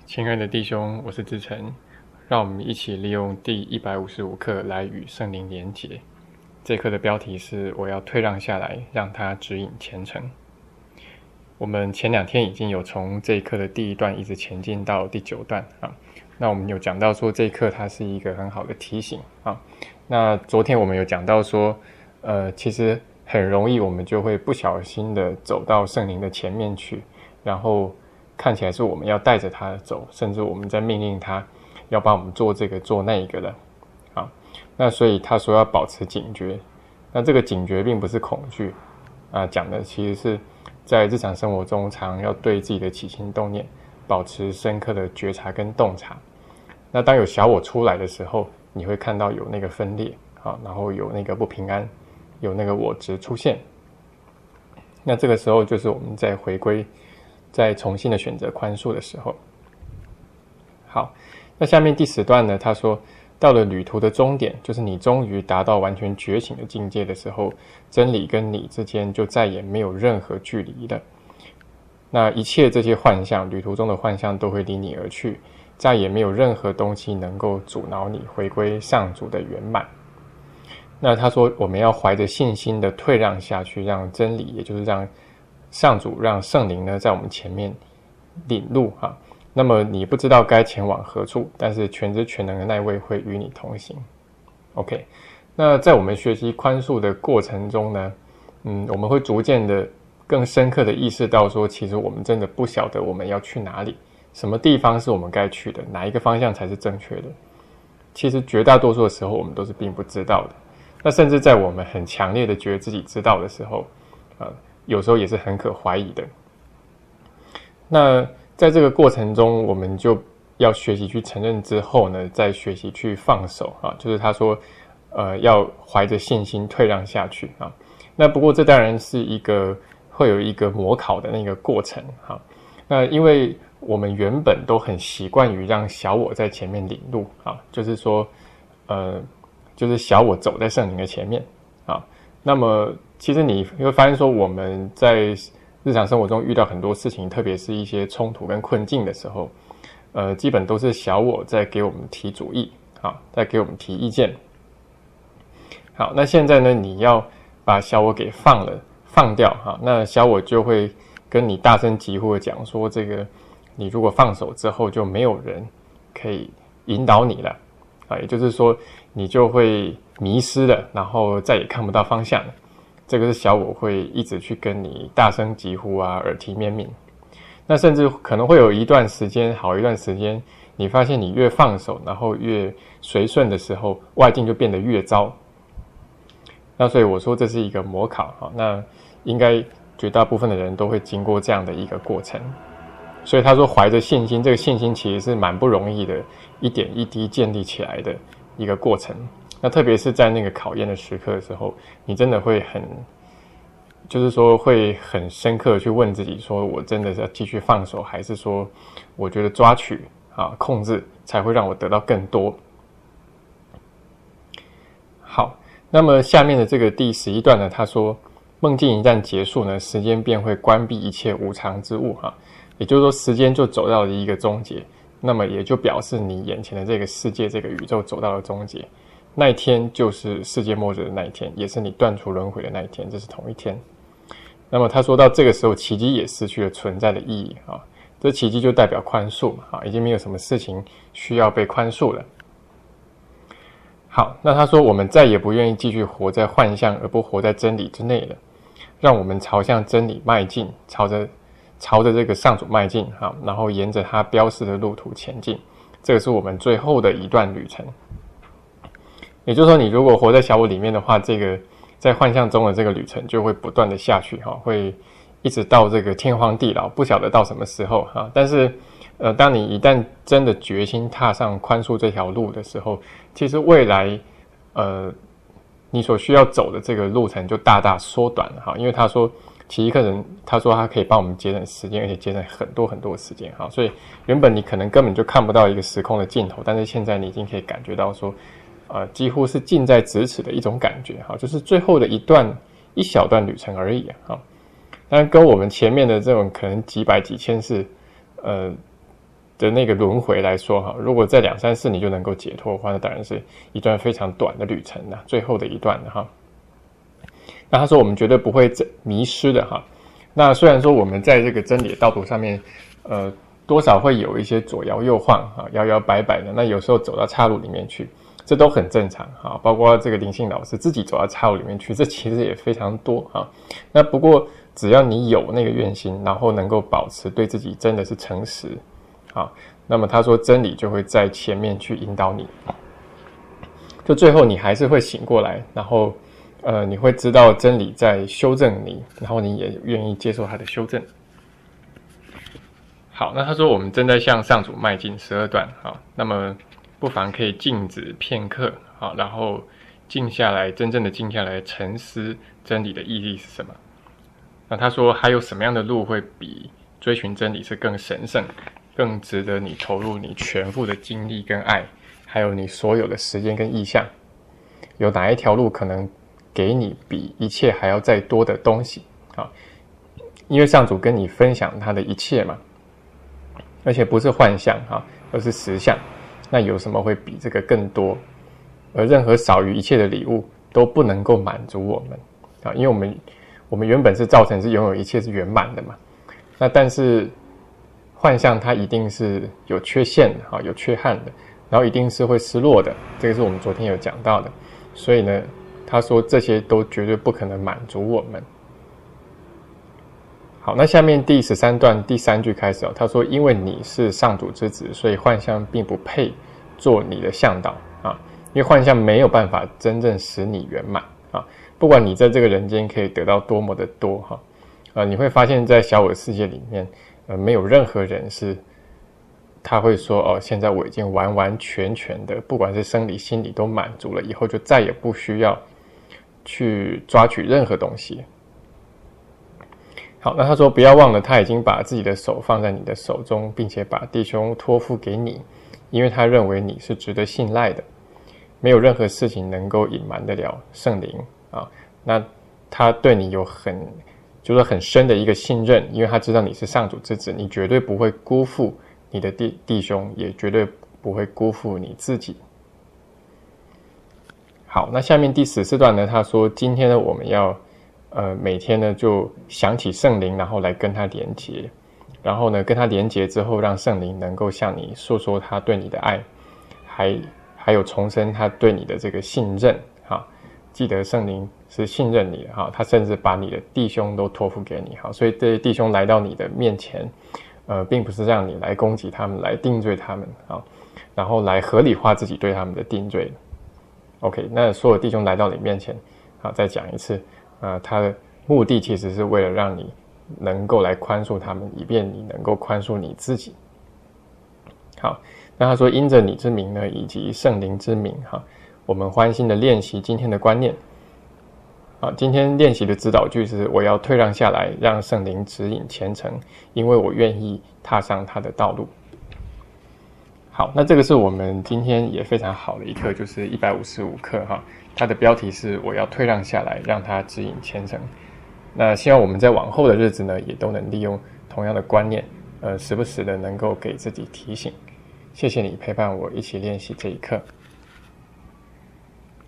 亲爱的弟兄，我是志成，让我们一起利用第155课来与圣灵连结。这课的标题是我要退让下来，让他指引前程。我们前2天已经有从这一课的第1段一直前进到第9段啊。那我们有讲到说这一课它是一个很好的提醒啊。那昨天我们有讲到说，其实很容易我们就会不小心的走到圣灵的前面去，然后看起来是我们要带着他走，甚至我们在命令他要帮我们做这个做那个的。好，那所以他说要保持警觉。那这个警觉并不是恐惧啊，讲的其实是在日常生活中常要对自己的起心动念保持深刻的觉察跟洞察。那当有小我出来的时候，你会看到有那个分裂，好，然后有那个不平安，有那个我执出现。那这个时候就是我们在回归，在重新的选择宽恕的时候。好，那下面第10段呢，他说到了旅途的终点，就是你终于达到完全觉醒的境界的时候，真理跟你之间就再也没有任何距离了。那一切这些幻象，旅途中的幻象都会离你而去，再也没有任何东西能够阻挠你回归上主的圆满。那他说我们要怀着信心的退让下去，让真理，也就是让上主，让圣灵呢在我们前面领路啊。那么你不知道该前往何处，但是全知全能的那位会与你同行。OK， 那在我们学习宽恕的过程中呢，我们会逐渐的更深刻的意识到说，其实我们真的不晓得我们要去哪里，什么地方是我们该去的，哪一个方向才是正确的。其实绝大多数的时候我们都是并不知道的。那甚至在我们很强烈的觉得自己知道的时候，有时候也是很可怀疑的。那在这个过程中，我们就要学习去承认之后呢，再学习去放手啊，就是他说要怀着信心退让下去啊。那不过这当然是会有一个模考的那个过程啊。那因为我们原本都很习惯于让小我在前面领路啊，就是说就是小我走在圣灵的前面啊。那么其实你会发现说，我们在日常生活中遇到很多事情，特别是一些冲突跟困境的时候，基本都是小我在给我们提主意啊，在给我们提意见。好，那现在呢，你要把小我给放掉哈，那小我就会跟你大声疾呼的讲说，这个你如果放手之后，就没有人可以引导你了啊，也就是说你就会迷失了，然后再也看不到方向了。这个是小我会一直去跟你大声疾呼啊，耳提面命。那甚至可能会有一段时间，好一段时间，你发现你越放手，然后越随顺的时候，外境就变得越糟。那所以我说这是一个模考啊，那应该绝大部分的人都会经过这样的一个过程。所以他说怀着信心，这个信心其实是蛮不容易的，一点一滴建立起来的一个过程。那特别是在那个考验的时刻的时候，你真的会就是说会很深刻的去问自己说，我真的是要继续放手，还是说我觉得抓取啊控制才会让我得到更多。好，那么下面的这个第11段呢，他说梦境一旦结束呢，时间便会关闭一切无常之物哈，也就是说时间就走到了一个终结，那么也就表示你眼前的这个世界，这个宇宙走到了终结。那一天就是世界末日的那一天，也是你断除轮回的那一天，这是同一天。那么他说到这个时候，奇迹也失去了存在的意义啊。这奇迹就代表宽恕啊，已经没有什么事情需要被宽恕了。好，那他说我们再也不愿意继续活在幻象，而不活在真理之内了。让我们朝向真理迈进，朝着这个上主迈进啊，然后沿着他标示的路途前进。这个是我们最后的一段旅程。也就是说，你如果活在小我里面的话，这个在幻象中的这个旅程就会不断的下去哈，会一直到这个天荒地老，不晓得到什么时候哈。但是当你一旦真的决心踏上宽恕这条路的时候，其实未来你所需要走的这个路程就大大缩短了哈。因为他说奇迹课程，他说他可以帮我们节省时间，而且节省很多很多的时间哈。所以原本你可能根本就看不到一个时空的尽头，但是现在你已经可以感觉到说几乎是近在咫尺的一种感觉哈，就是最后的一小段旅程而已啊。当然跟我们前面的这种可能几百几千是的那个轮回来说哈，如果在2、3、4你就能够解脱的话，那当然是一段非常短的旅程啊，最后的一段的哈。那他说我们绝对不会迷失的哈。那虽然说我们在这个真理的道路上面，多少会有一些左摇右晃啊，摇摇摆摆的，那有时候走到岔路里面去，这都很正常哈。包括这个灵性老师自己走到岔路里面去，这其实也非常多哈。那不过只要你有那个愿心，然后能够保持对自己真的是诚实，好，那么他说真理就会在前面去引导你，就最后你还是会醒过来，然后你会知道真理在修正你，然后你也愿意接受它的修正。好，那他说我们正在向上主迈进12段，好，那么不妨可以静止片刻，好，然后静下来，真正的静下来，沉思真理的意义是什么。那他说还有什么样的路会比追寻真理是更神圣，更值得你投入你全部的精力跟爱，还有你所有的时间跟意向？有哪一条路可能给你比一切还要再多的东西啊？因为上主跟你分享他的一切嘛，而且不是幻象啊，而是实相。那有什么会比这个更多？而任何少于一切的礼物都不能够满足我们啊，因为我们原本是造成是拥有一切是圆满的嘛。那但是幻象它一定是有缺陷的啊，有缺憾的，然后一定是会失落的，这个是我们昨天有讲到的。所以呢，他说这些都绝对不可能满足我们。好，那下面第13段第3句开始他说因为你是上主之子，所以幻象并不配做你的向导啊，因为幻象没有办法真正使你圆满啊。不管你在这个人间可以得到多么的多哈，你会发现在小我世界里面，没有任何人是他会说现在我已经完完全全的，不管是生理心理都满足了，以后就再也不需要去抓取任何东西。好，那他说不要忘了，他已经把自己的手放在你的手中，并且把弟兄托付给你，因为他认为你是值得信赖的，没有任何事情能够隐瞒得了圣灵啊。那他对你有就是很深的一个信任，因为他知道你是上主之子，你绝对不会辜负你的弟兄，也绝对不会辜负你自己。好，那下面第14段呢，他说今天呢我们要每天呢就想起圣灵，然后来跟他连结，然后呢跟他连结之后，让圣灵能够向你说说他对你的爱，还有重申他对你的这个信任哈。记得圣灵是信任你的哈，他甚至把你的弟兄都托付给你哈，所以这些弟兄来到你的面前，并不是让你来攻击他们，来定罪他们啊，然后来合理化自己对他们的定罪。OK， 那所有弟兄来到你面前啊，再讲一次，他的目的其实是为了让你能够来宽恕他们，以便你能够宽恕你自己。好，那他说因着你之名呢，以及圣灵之名哈，我们欢欣的练习今天的观念。好，今天练习的指导句是我要退让下来，让圣灵指引前程，因为我愿意踏上他的道路。好，那这个是我们今天也非常好的一课，就是155课哈。它的标题是我要退让下来，让他指引前程。那希望我们在往后的日子呢，也都能利用同样的观念，时不时的能够给自己提醒。谢谢你陪伴我一起练习这一课。